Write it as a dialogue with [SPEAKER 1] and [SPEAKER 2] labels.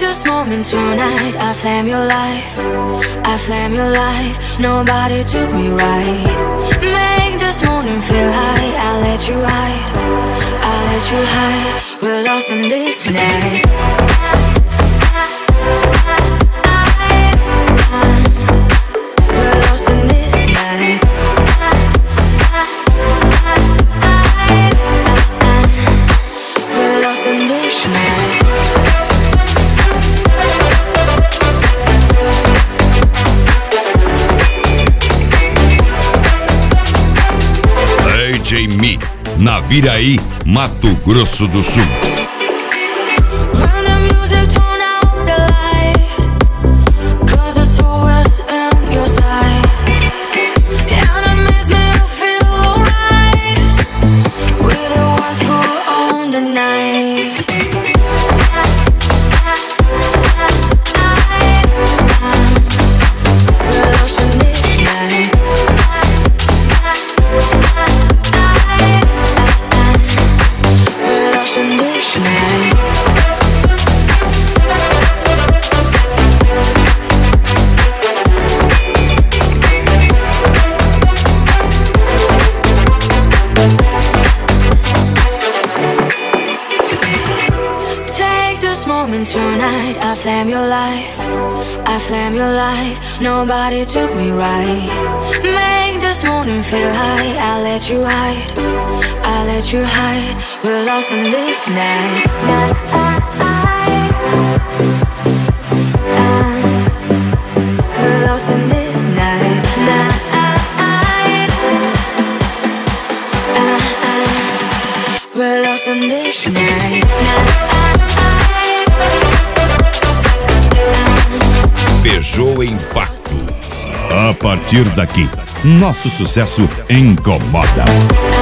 [SPEAKER 1] this moment tonight. I flame your life, I flame your life. Nobody took me right. Make this morning feel high. I'll let you hide, I'll let you hide. We're lost in this night. We're lost in this night. We're lost in this night.
[SPEAKER 2] DJ Mi, Naviraí, Mato Grosso do Sul.
[SPEAKER 1] Tonight, I flame your life, I flame your life. Nobody took me right. Make this morning feel high. I'll let you hide, I'll let you hide. We're lost in this night. We're lost in this night. We're lost in this night.
[SPEAKER 2] Peugeot Impacto. A partir daqui, nosso sucesso incomoda.